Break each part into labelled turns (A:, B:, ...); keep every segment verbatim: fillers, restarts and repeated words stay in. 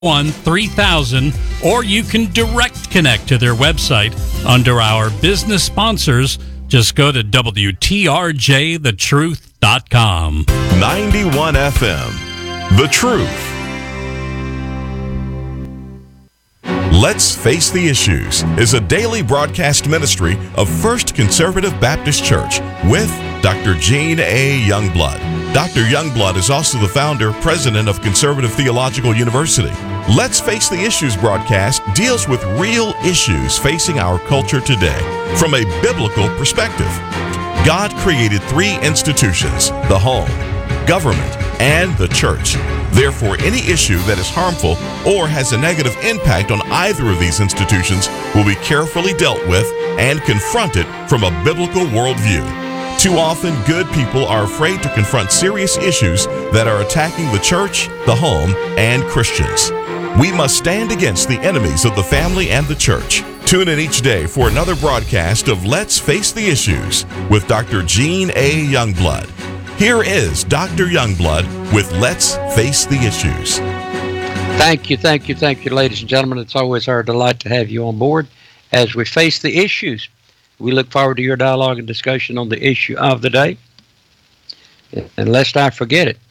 A: one three thousand, or you can direct connect to their website under our business sponsors. Just go to W T R J the truth dot com.
B: ninety-one F M, The Truth. Let's Face the Issues is a daily broadcast ministry of First Conservative Baptist Church with Doctor Gene A. Youngblood. Doctor Youngblood is also the founder, president of Conservative Theological University. Let's Face the Issues broadcast deals with real issues facing our culture today from a biblical perspective. God created three institutions: the home, government, and the church. Therefore, any issue that is harmful or has a negative impact on either of these institutions will be carefully dealt with and confronted from a biblical worldview. Too often, good people are afraid to confront serious issues that are attacking the church, the home, and Christians. We must stand against the enemies of the family and the church. Tune in each day for another broadcast of Let's Face the Issues with Doctor Gene A. Youngblood. Here is Doctor Youngblood with Let's Face the Issues.
C: Thank you, thank you, thank you, ladies and gentlemen. It's always our delight to have you on board as we face the issues. We look forward to your dialogue and discussion on the issue of the day. And lest I forget it,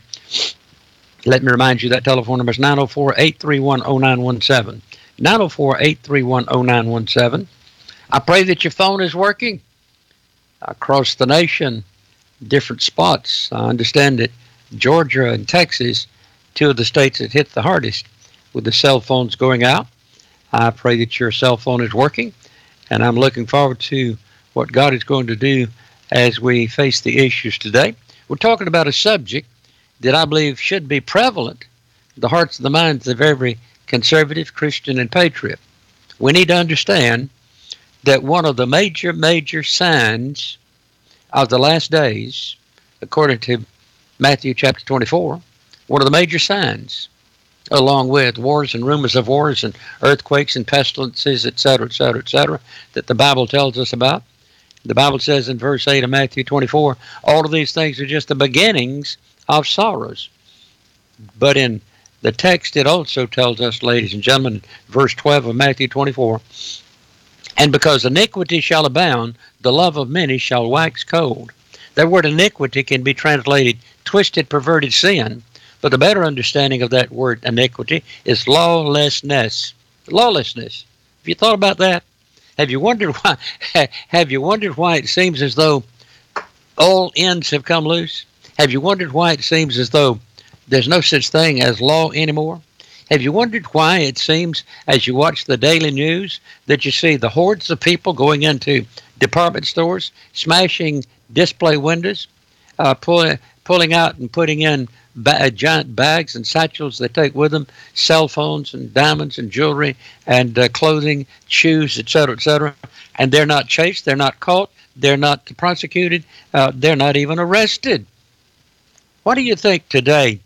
C: let me remind you that telephone number is nine oh four, eight three one, oh nine one seven. nine oh four, eight three one, oh nine one seven. I pray that your phone is working across the nation. Different spots. I understand that Georgia and Texas, two of the states that hit the hardest with the cell phones going out. I pray that your cell phone is working, and I'm looking forward to what God is going to do as we face the issues today. We're talking about a subject that I believe should be prevalent in the hearts and the minds of every conservative, Christian, and patriot. We need to understand that one of the major, major signs of the last days, according to Matthew chapter twenty-four, one of the major signs, along with wars and rumors of wars and earthquakes and pestilences, et cetera, et cetera, et cetera, that the Bible tells us about. The Bible says in verse eight of Matthew twenty-four, all of these things are just the beginnings of sorrows. But in the text, it also tells us, ladies and gentlemen, verse twelve of Matthew twenty-four, and because iniquity shall abound, the love of many shall wax cold. That word iniquity can be translated twisted, perverted sin, but the better understanding of that word iniquity is lawlessness. Lawlessness. Have you thought about that? Have you wondered why? Have you wondered why it seems as though all ends have come loose? Have you wondered why it seems as though there's no such thing as law anymore? Have you wondered why it seems, as you watch the daily news, that you see the hordes of people going into department stores, smashing display windows, uh, pull, pulling out and putting in ba- giant bags and satchels they take with them, cell phones and diamonds and jewelry and uh, clothing, shoes, et cetera, et cetera, and they're not chased, they're not caught, they're not prosecuted, uh, they're not even arrested. What do you think today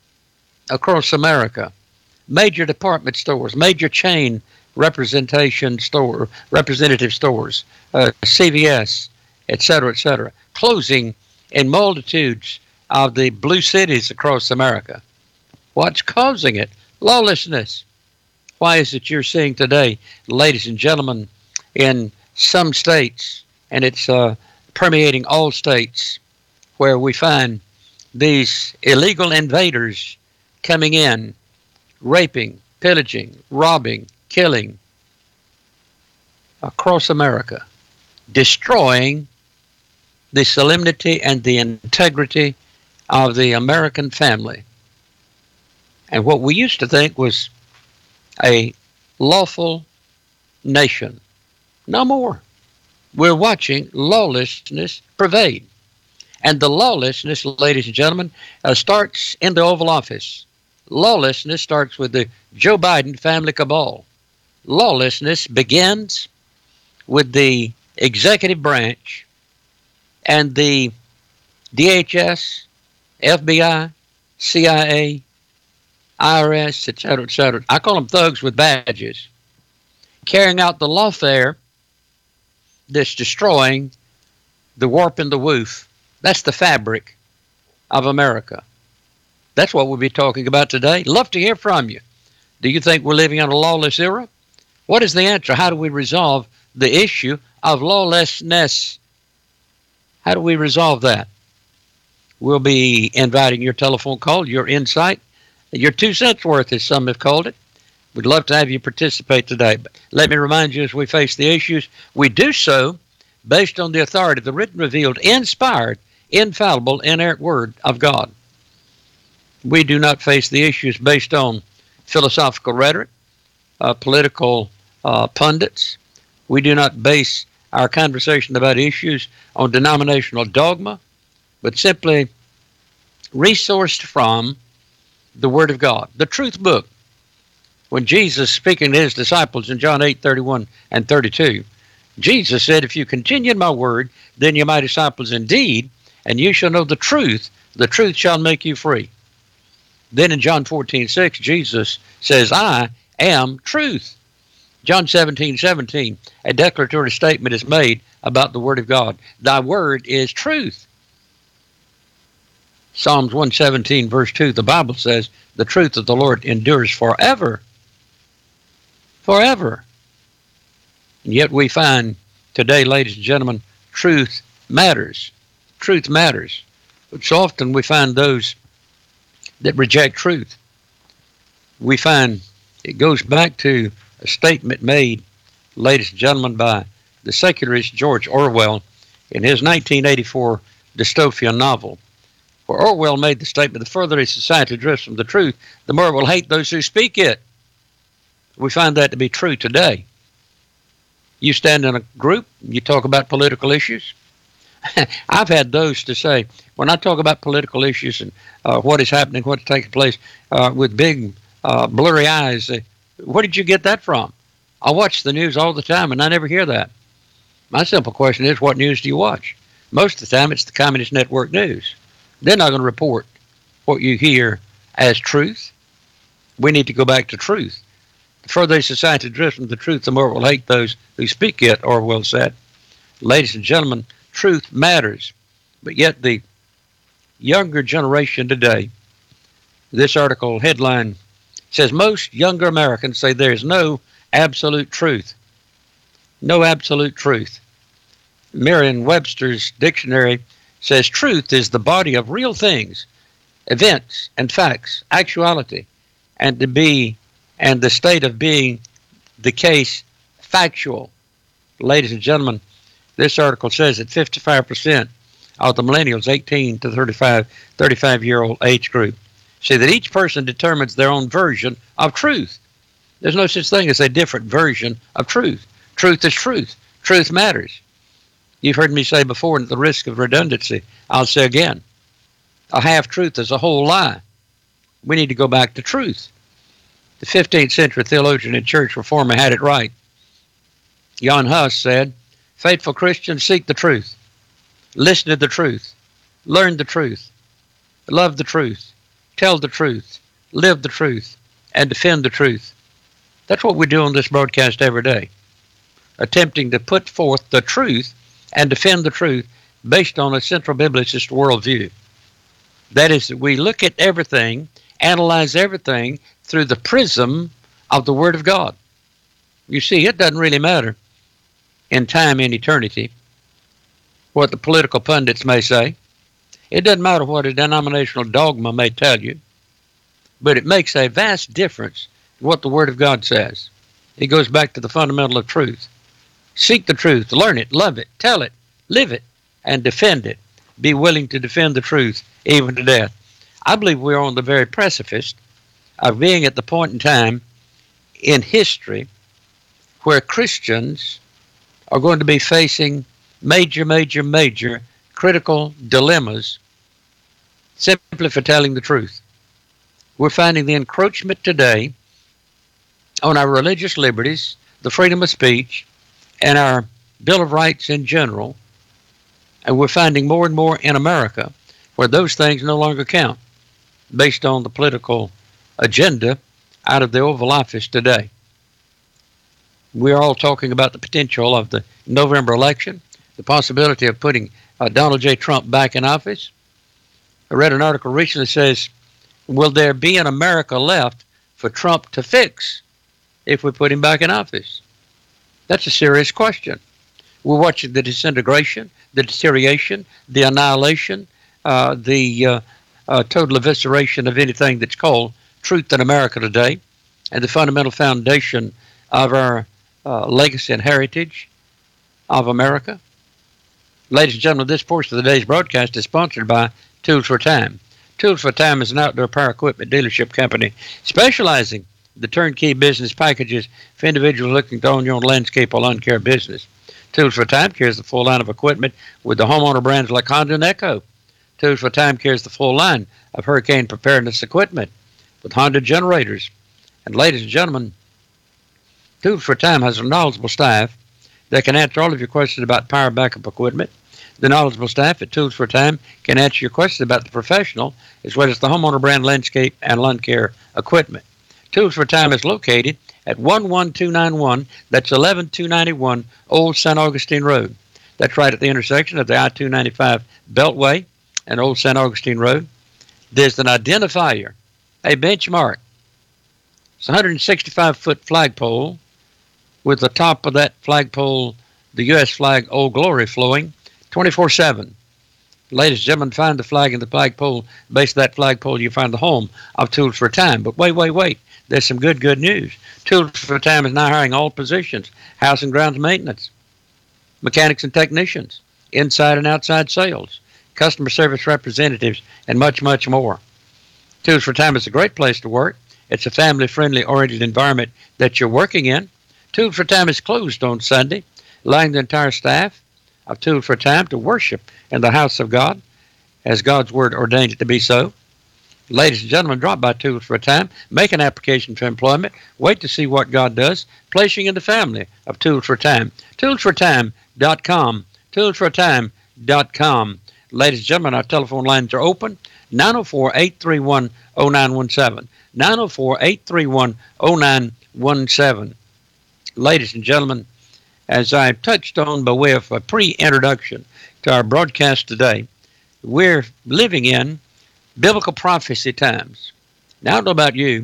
C: across America? Major department stores, major chain representation store, representative stores, uh, C V S, et cetera, et cetera, closing in multitudes of the blue cities across America. What's causing it? Lawlessness. Why is it you're seeing today, ladies and gentlemen, in some states, and it's uh, permeating all states, where we find these illegal invaders coming in, raping, pillaging, robbing, killing across America, destroying the solemnity and the integrity of the American family. And what we used to think was a lawful nation. No more. We're watching lawlessness pervade. And the lawlessness, ladies and gentlemen, uh, starts in the Oval Office. Lawlessness starts with the Joe Biden family cabal. Lawlessness begins with the executive branch and the D H S, F B I, C I A, I R S, et cetera, et cetera. I call them thugs with badges, carrying out the lawfare that's destroying the warp and the woof. That's the fabric of America. That's what we'll be talking about today. Love to hear from you. Do you think we're living in a lawless era? What is the answer? How do we resolve the issue of lawlessness? How do we resolve that? We'll be inviting your telephone call, your insight, your two cents worth, as some have called it. We'd love to have you participate today. But let me remind you, as we face the issues, we do so based on the authority of the written, revealed, inspired, infallible, inerrant Word of God. We do not face the issues based on philosophical rhetoric, uh, political uh, pundits. We do not base our conversation about issues on denominational dogma, but simply resourced from the Word of God, the truth book. When Jesus, speaking to his disciples in John eight, thirty-one and thirty-two, Jesus said, if you continue in my word, then you're my disciples indeed, and you shall know the truth. The truth shall make you free. Then in John fourteen, six, Jesus says, I am truth. John seventeen, seventeen, a declaratory statement is made about the Word of God. Thy word is truth. Psalms one seventeen, verse two, the Bible says, the truth of the Lord endures forever. Forever. And yet we find today, ladies and gentlemen, truth matters. Truth matters. But so often we find those that reject truth. We find it goes back to a statement made, ladies and gentlemen, by the secularist George Orwell in his nineteen eighty-four dystopian novel, where Orwell made the statement, the further a society drifts from the truth, the more it will hate those who speak it. We find that to be true today. You stand in a group, you talk about political issues. I've had those to say, when I talk about political issues and uh, what is happening, what's taking place, uh, with big, uh, blurry eyes, uh, where did you get that from? I watch the news all the time, and I never hear that. My simple question is, what news do you watch? Most of the time, it's the Communist Network News. They're not going to report what you hear as truth. We need to go back to truth. The further a society drifts from the truth, the more it will hate those who speak it, Orwell said. Ladies and gentlemen, truth matters. But yet the younger generation today, this article headline says, most younger Americans say there is no absolute truth. No absolute truth. Merriam-Webster's dictionary says truth is the body of real things, events and facts, actuality, and to be, and the state of being the case factual. Ladies and gentlemen, this article says that fifty-five percent of the millennials, eighteen to thirty-five, thirty-five year old age group, say that each person determines their own version of truth. There's no such thing as a different version of truth. Truth is truth. Truth matters. You've heard me say before, and at the risk of redundancy, I'll say again, a half-truth is a whole lie. We need to go back to truth. The fifteenth century theologian and church reformer had it right. Jan Hus said, faithful Christians seek the truth, listen to the truth, learn the truth, love the truth, tell the truth, live the truth, and defend the truth. That's what we do on this broadcast every day, attempting to put forth the truth and defend the truth based on a central biblicist worldview. That is, that we look at everything, analyze everything through the prism of the Word of God. You see, it doesn't really matter in time and eternity what the political pundits may say. It doesn't matter what a denominational dogma may tell you, but it makes a vast difference in what the Word of God says. It goes back to the fundamental of truth. Seek the truth, learn it, love it, tell it, live it, and defend it. Be willing to defend the truth even to death. I believe we're on the very precipice of being at the point in time in history where Christians are going to be facing major, major, major critical dilemmas simply for telling the truth. We're finding the encroachment today on our religious liberties, the freedom of speech, and our Bill of Rights in general, and we're finding more and more in America where those things no longer count based on the political agenda out of the Oval Office today. We're all talking about the potential of the November election, the possibility of putting uh, Donald J. Trump back in office. I read an article recently that says, will there be an America left for Trump to fix if we put him back in office? That's a serious question. We're watching the disintegration, the deterioration, the annihilation, uh, the uh, uh, total evisceration of anything that's called truth in America today, and the fundamental foundation of our uh, legacy and heritage of America. Ladies and gentlemen, this portion of the day's broadcast is sponsored by Tools for Time. Tools for Time is an outdoor power equipment dealership company specializing in the turnkey business packages for individuals looking to own your own landscape or lawn care business. Tools for Time carries the full line of equipment with the homeowner brands like Honda and Echo. Tools for Time carries the full line of hurricane preparedness equipment with Honda generators. And ladies and gentlemen, Tools for Time has a knowledgeable staff that can answer all of your questions about power backup equipment. The knowledgeable staff at Tools for Time can answer your questions about the professional as well as the homeowner brand landscape and lawn care equipment. Tools for Time is located at one one two nine one, that's eleven two ninety-one Old Saint Augustine Road. That's right at the intersection of the I two ninety-five Beltway and Old Saint Augustine Road. There's an identifier, a benchmark. It's a one hundred sixty-five foot flagpole with the top of that flagpole, the U S flag, Old Glory, flowing twenty-four seven. Ladies and gentlemen, find the flag in the flagpole. Base of that flagpole, you find the home of Tools for Time. But wait, wait, wait. There's some good, good news. Tools for Time is now hiring all positions: house and grounds maintenance, mechanics and technicians, inside and outside sales, customer service representatives, and much, much more. Tools for Time is a great place to work. It's a family-friendly oriented environment that you're working in. Tools for Time is closed on Sunday, allowing the entire staff of Tools for Time to worship in the house of God as God's word ordained it to be so. Ladies and gentlemen, drop by Tools for Time, make an application for employment, wait to see what God does, placing in the family of Tools for Time. tools for time dot com, tools for time dot com. Ladies and gentlemen, our telephone lines are open, nine oh four, eight three one, oh nine one seven, nine oh four, eight three one, oh nine one seven. Ladies and gentlemen, as I touched on by way of a pre-introduction to our broadcast today, we're living in biblical prophecy times. Now, I don't know about you.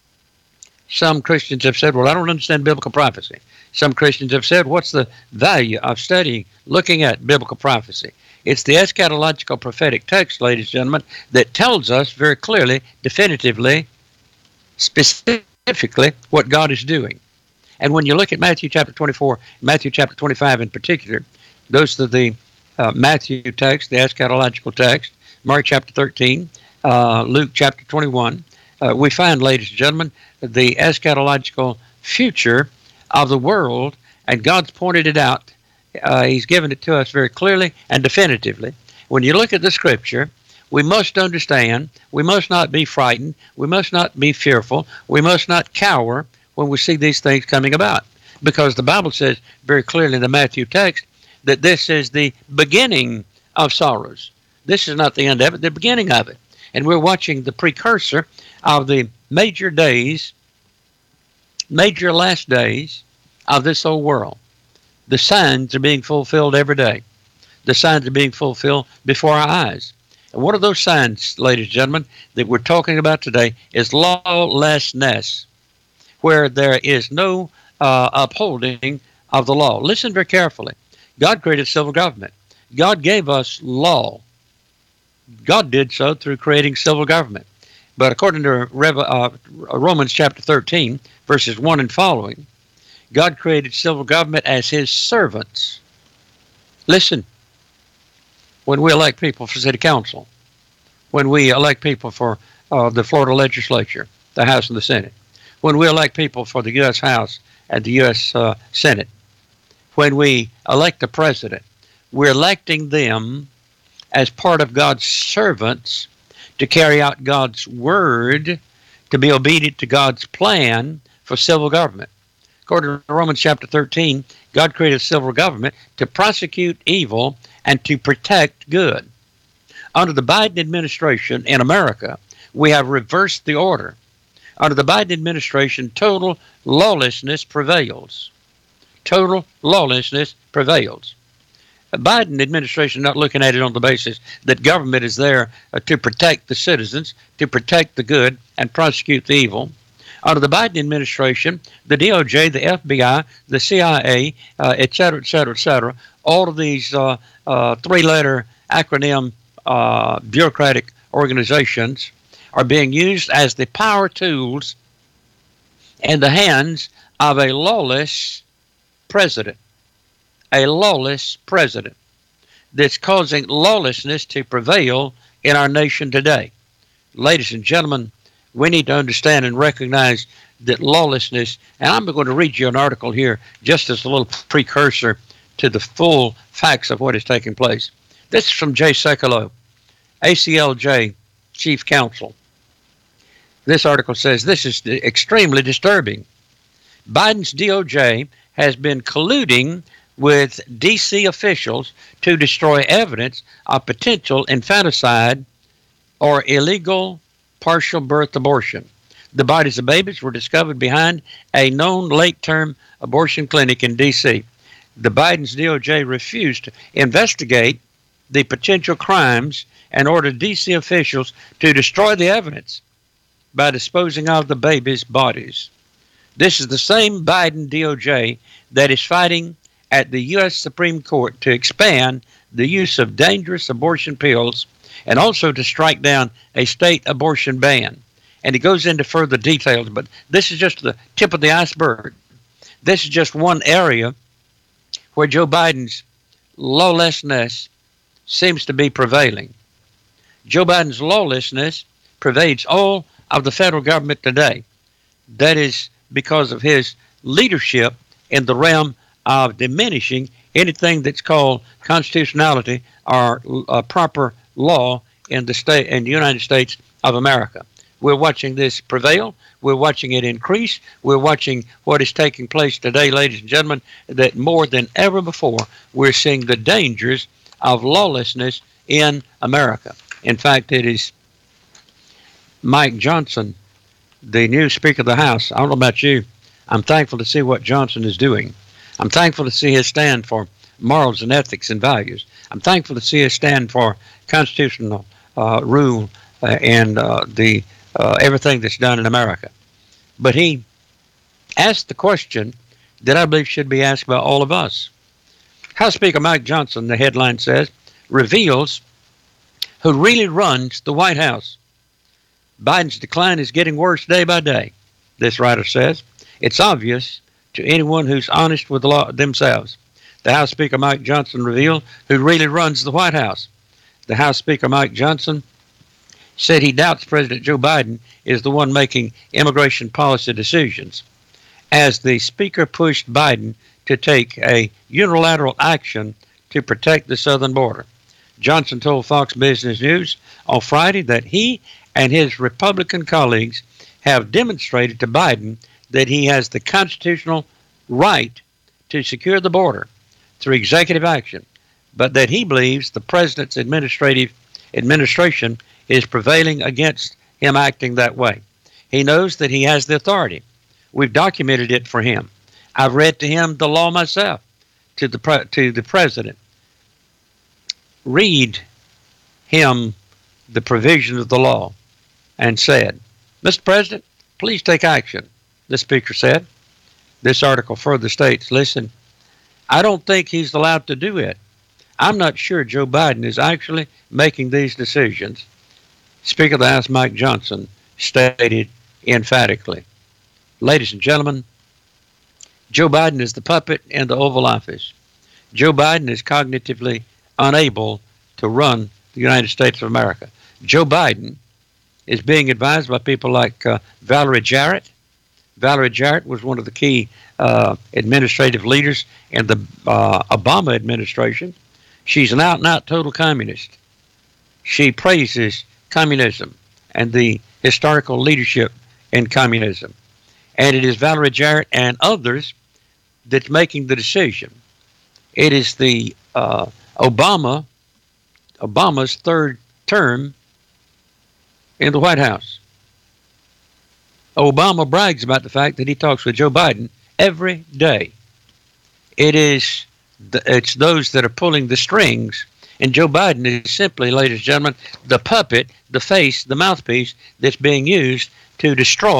C: Some Christians have said, well, I don't understand biblical prophecy. Some Christians have said, what's the value of studying, looking at biblical prophecy? It's the eschatological prophetic text, ladies and gentlemen, that tells us very clearly, definitively, specifically what God is doing. And when you look at Matthew chapter twenty-four, Matthew chapter twenty-five in particular, those are the uh, Matthew text, the eschatological text, Mark chapter thirteen, uh, Luke chapter twenty-one, uh, we find, ladies and gentlemen, the eschatological future of the world, and God's pointed it out. Uh, he's given it to us very clearly and definitively. When you look at the scripture, we must understand, we must not be frightened, we must not be fearful, we must not cower when we see these things coming about. Because the Bible says very clearly in the Matthew text that this is the beginning of sorrows. This is not the end of it, the beginning of it. And we're watching the precursor of the major days, major last days of this old world. The signs are being fulfilled every day. The signs are being fulfilled before our eyes. And one of those signs, ladies and gentlemen, that we're talking about today is lawlessness, where there is no uh, upholding of the law. Listen very carefully. God created civil government. God gave us law. God did so through creating civil government. But according to Rev- uh, Romans chapter thirteen, verses one and following, God created civil government as his servants. Listen, when we elect people for city council, when we elect people for uh, the Florida legislature, the House and the Senate, when we elect people for the U S House and the U S Uh, Senate, when we elect the president, we're electing them as part of God's servants to carry out God's word, to be obedient to God's plan for civil government. According to Romans chapter thirteen, God created civil government to prosecute evil and to protect good. Under the Biden administration in America, we have reversed the order. Under the Biden administration, total lawlessness prevails. Total lawlessness prevails. The Biden administration not looking at it on the basis that government is there uh, to protect the citizens, to protect the good, and prosecute the evil. Under the Biden administration, the D O J, the F B I, the C I A, uh, et cetera, et cetera, et cetera, all of these uh, uh, three-letter acronym uh, bureaucratic organizations are being used as the power tools in the hands of a lawless president, a lawless president that's causing lawlessness to prevail in our nation today. Ladies and gentlemen, we need to understand and recognize that lawlessness, and I'm going to read you an article here just as a little precursor to the full facts of what is taking place. This is from Jay Sekulow, A C L J Chief Counsel. This article says this is extremely disturbing. Biden's D O J has been colluding with D C officials to destroy evidence of potential infanticide or illegal partial birth abortion. The bodies of babies were discovered behind a known late-term abortion clinic in D C. The Biden's D O J refused to investigate the potential crimes and ordered D C officials to destroy the evidence by disposing of the babies' bodies. This is the same Biden D O J that is fighting at the U S Supreme Court to expand the use of dangerous abortion pills and also to strike down a state abortion ban. And it goes into further details, but this is just the tip of the iceberg. This is just one area where Joe Biden's lawlessness seems to be prevailing. Joe Biden's lawlessness pervades all of the federal government today. That is because of his leadership in the realm of diminishing anything that's called constitutionality or uh, proper law in the state in the United States of America. We're watching this prevail. We're watching it increase. We're watching what is taking place today, ladies and gentlemen, that more than ever before, we're seeing the dangers of lawlessness in America. In fact, it is Mike Johnson, the new Speaker of the House. I don't know about you. I'm thankful to see what Johnson is doing. I'm thankful to see his stand for morals and ethics and values. I'm thankful to see his stand for constitutional uh, rule uh, and uh, the uh, everything that's done in America. But he asked the question that I believe should be asked by all of us. House Speaker Mike Johnson, the headline says, reveals who really runs the White House. Biden's decline is getting worse day by day, this writer says. It's obvious to anyone who's honest with the law themselves. The House Speaker Mike Johnson revealed who really runs the White House. The House Speaker Mike Johnson said he doubts President Joe Biden is the one making immigration policy decisions. As the Speaker pushed Biden to take a unilateral action to protect the southern border, Johnson told Fox Business News on Friday that he and his Republican colleagues have demonstrated to Biden that he has the constitutional right to secure the border through executive action, but that he believes the president's administrative administration is prevailing against him acting that way. He knows that he has the authority. We've documented it for him. I've read to him the law myself, to the pre- to the president. Read him the provision of the law and said, Mister President, please take action. The Speaker said. This article further states, listen, I don't think he's allowed to do it. I'm not sure Joe Biden is actually making these decisions. Speaker of the House Mike Johnson stated emphatically. Ladies and gentlemen, Joe Biden is the puppet in the Oval Office. Joe Biden is cognitively unable to run the United States of America. Joe Biden is being advised by people like uh, Valerie Jarrett. Valerie Jarrett was one of the key uh, administrative leaders in the uh, Obama administration. She's an out-and-out total communist. She praises communism and the historical leadership in communism. And it is Valerie Jarrett and others that's making the decision. It is the uh, Obama, Obama's third term in the White House. Obama brags about the fact that he talks with Joe Biden every day. It is the, it's those that are pulling the strings, and Joe Biden is simply, ladies and gentlemen, the puppet, the face, the mouthpiece that's being used to destroy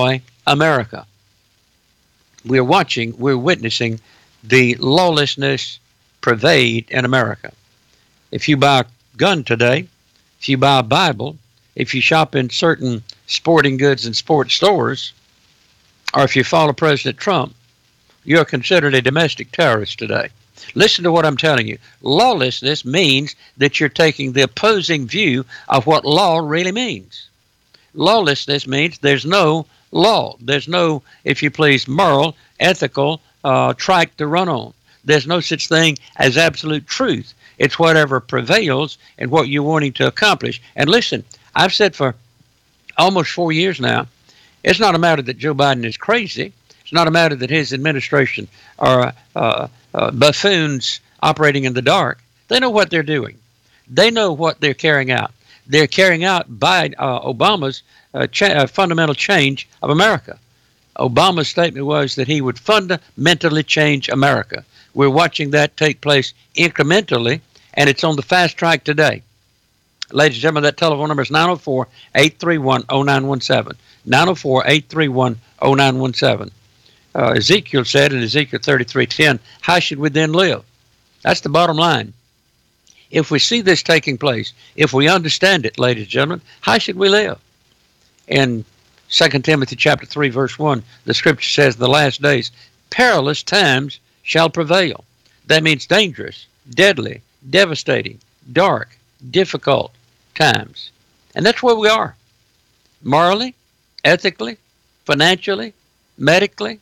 C: America. We're watching, we're witnessing the lawlessness pervade in America. If you buy a gun today, if you buy a Bible, if you shop in certain sporting goods and sports stores, or if you follow President Trump, you're considered a domestic terrorist today. Listen to what I'm telling you. Lawlessness means that you're taking the opposing view of what law really means. Lawlessness means there's no law. There's no, if you please, moral, ethical uh, track to run on. There's no such thing as absolute truth. It's whatever prevails and what you're wanting to accomplish. And listen, I've said for almost four years now, it's not a matter that Joe Biden is crazy. It's not a matter that his administration are uh, uh, buffoons operating in the dark. They know what they're doing. They know what they're carrying out. They're carrying out by uh, Obama's uh, cha- uh, fundamental change of America. Obama's statement was that he would fundamentally change America. We're watching that take place incrementally, and it's on the fast track today. Ladies and gentlemen, that telephone number is nine oh four, eight three one, oh nine one seven. nine oh four, eight three one, oh nine one seven. Uh, Ezekiel said in Ezekiel thirty-three ten, how should we then live? That's the bottom line. If we see this taking place, if we understand it, ladies and gentlemen, how should we live? In Second Timothy chapter three, verse one, the scripture says, the last days, perilous times shall prevail. That means dangerous, deadly, devastating, dark, difficult times. And that's where we are. Morally, ethically, financially, medically,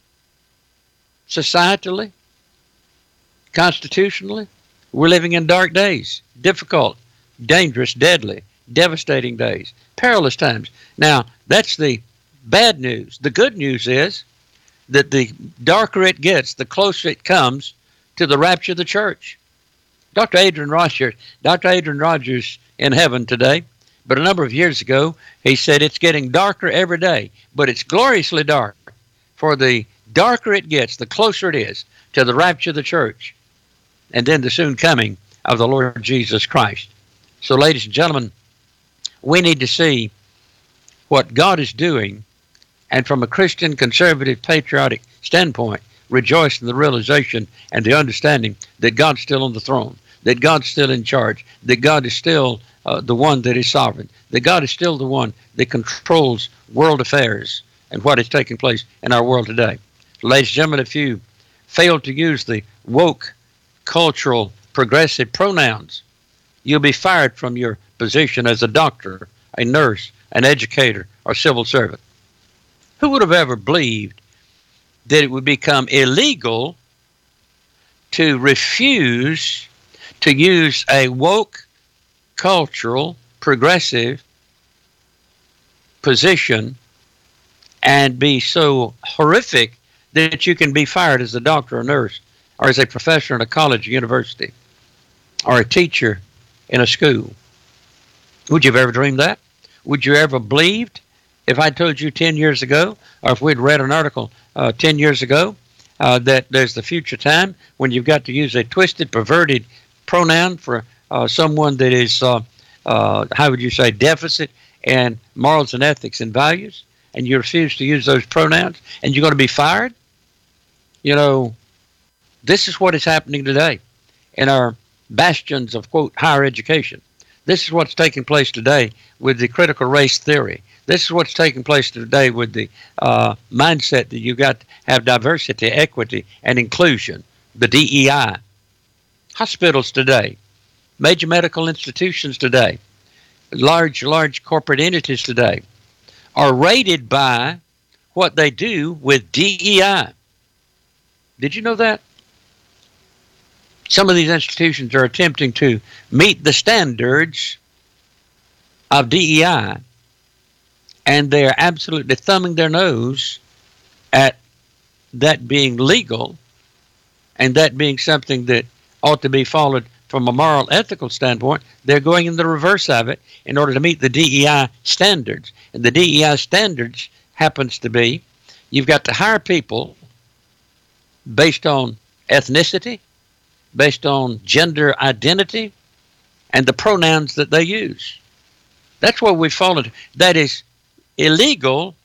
C: societally, constitutionally, we're living in dark days, difficult, dangerous, deadly, devastating days, perilous times. Now, that's the bad news. The good news is that the darker it gets, the closer it comes to the rapture of the church. Doctor Adrian Rogers, Doctor Adrian Rogers in heaven today, but a number of years ago, he said it's getting darker every day, but it's gloriously dark. For the darker it gets, the closer it is to the rapture of the church, and then the soon coming of the Lord Jesus Christ. So, ladies and gentlemen, we need to see what God is doing, and from a Christian, conservative, patriotic standpoint, rejoice in the realization and the understanding that God's still on the throne, that God's still in charge, that God is still uh, the one that is sovereign, that God is still the one that controls world affairs and what is taking place in our world today. Ladies and gentlemen, if you fail to use the woke, cultural, progressive pronouns, you'll be fired from your position as a doctor, a nurse, an educator, or civil servant. Who would have ever believed that it would become illegal to refuse to use a woke, cultural, progressive position and be so horrific that you can be fired as a doctor or nurse, or as a professor in a college or university, or a teacher in a school? Would you have ever dreamed that? Would you ever believed if I told you ten years ago, or if we'd read an article uh, ten years ago, uh, that there's the future time when you've got to use a twisted, perverted pronoun for uh, someone that is, uh, uh, how would you say, deficit in morals and ethics and values, and you refuse to use those pronouns, and you're going to be fired? You know, this is what is happening today in our bastions of, quote, higher education. This is what's taking place today with the critical race theory. This is what's taking place today with the uh, mindset that you've got to have diversity, equity, and inclusion, the D E I. Hospitals today, major medical institutions today, large, large corporate entities today are rated by what they do with D E I. Did you know that? Some of these institutions are attempting to meet the standards of D E I, and they are absolutely thumbing their nose at that being legal and that being something that ought to be followed from a moral, ethical standpoint. They're going in the reverse of it in order to meet the D E I standards. And the D E I standards happens to be you've got to hire people based on ethnicity, based on gender identity, and the pronouns that they use. That's what we've followed. That is illegal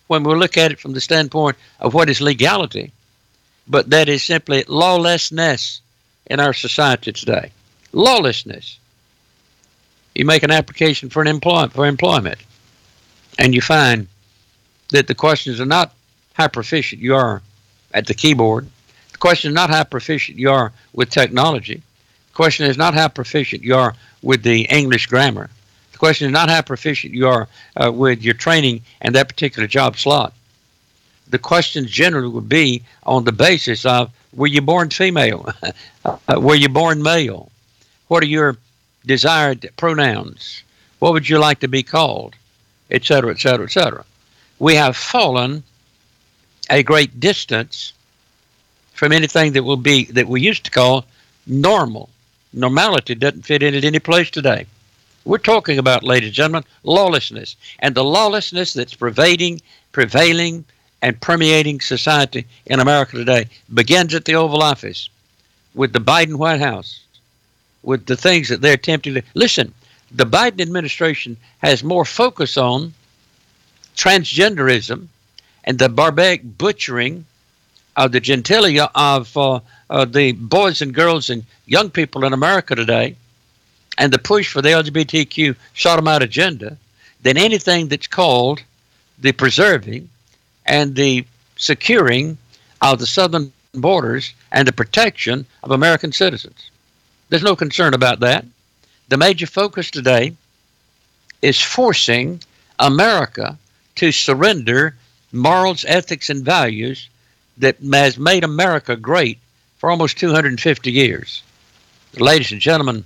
C: when we look at it from the standpoint of what is legality, but that is simply lawlessness in our society today. Lawlessness. You make an application for an employ- for employment, and you find that the questions are not how proficient you are at the keyboard. The question is not how proficient you are with technology. The question is not how proficient you are with the English grammar. The question is not how proficient you are uh, with your training and that particular job slot. The question generally would be on the basis of, were you born female? uh, were you born male? What are your desired pronouns? What would you like to be called? Et cetera, et cetera, et cetera. We have fallen a great distance from anything that will be that we used to call normal. Normality doesn't fit in at any place today. We're talking about, ladies and gentlemen, lawlessness, and the lawlessness that's pervading, prevailing, and permeating society in America today begins at the Oval Office with the Biden White House, with the things that they're attempting to. Listen, the Biden administration has more focus on transgenderism and the barbaric butchering of the genitalia of uh, uh, the boys and girls and young people in America today, and the push for the L G B T Q sodomite agenda, than anything that's called the preserving and the securing of the southern borders and the protection of American citizens. There's no concern about that. The major focus today is forcing America to surrender morals, ethics, and values that has made America great for almost two hundred fifty years. Ladies and gentlemen,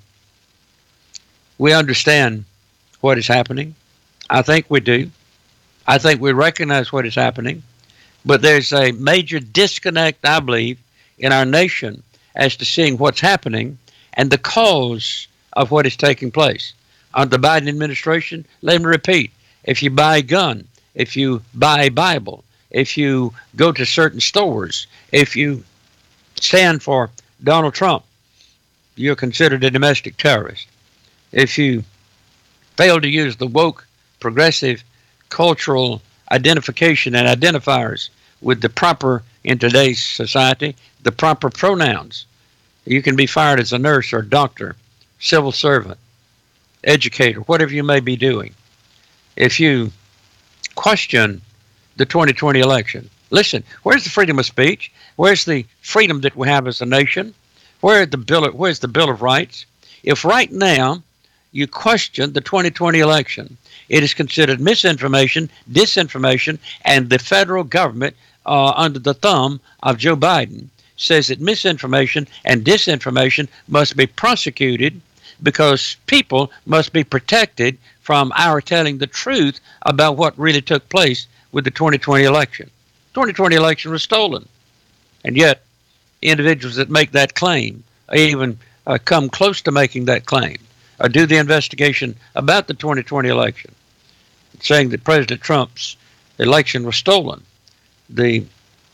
C: we understand what is happening. I think we do. I think we recognize what is happening. But there's a major disconnect, I believe, in our nation as to seeing what's happening and the cause of what is taking place. Under the Biden administration, let me repeat, if you buy a gun, if you buy a Bible, if you go to certain stores, if you stand for Donald Trump, you're considered a domestic terrorist. If you fail to use the woke, progressive, cultural identification and identifiers with the proper, in today's society, the proper pronouns, you can be fired as a nurse or doctor, civil servant, educator, whatever you may be doing. If you question the twenty twenty election, listen, where's the freedom of speech? Where's the freedom that we have as a nation? Where the bill of, where's the Bill of Rights? If right now you question the twenty twenty election, it is considered misinformation, disinformation, and the federal government uh, under the thumb of Joe Biden says that misinformation and disinformation must be prosecuted because people must be protected from our telling the truth about what really took place with the twenty twenty election. twenty twenty election was stolen. And yet, individuals that make that claim, or even uh, come close to making that claim, or do the investigation about the twenty twenty election, saying that President Trump's election was stolen. The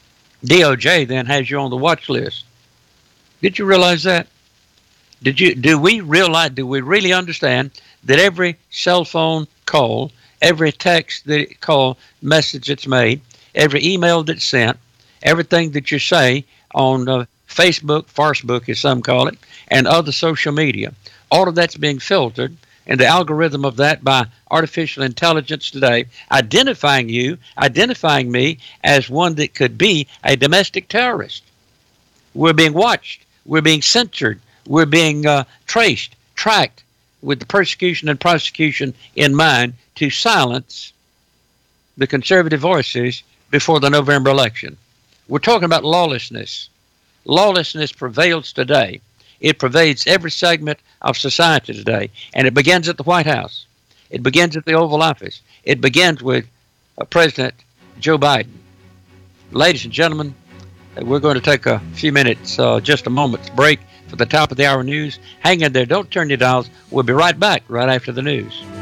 C: D O J then has you on the watch list. Did you realize that? Did you? Do we realize? Do we really understand that every cell phone call, every text that call, message that's made, every email that's sent, everything that you say on uh, Facebook, Farcebook as some call it, and other social media, all of that's being filtered, and the algorithm of that by artificial intelligence today, identifying you, identifying me as one that could be a domestic terrorist. We're being watched. We're being censored. We're being uh, traced, tracked with the persecution and prosecution in mind to silence the conservative voices before the November election. We're talking about lawlessness. Lawlessness prevails today. It pervades every segment of society today, and it begins at the White House. It begins at the Oval Office. It begins with uh, President Joe Biden. Ladies and gentlemen, we're going to take a few minutes, uh, just a moment's break for the top of the hour news. Hang in there. Don't turn your dials. We'll be right back right after the news.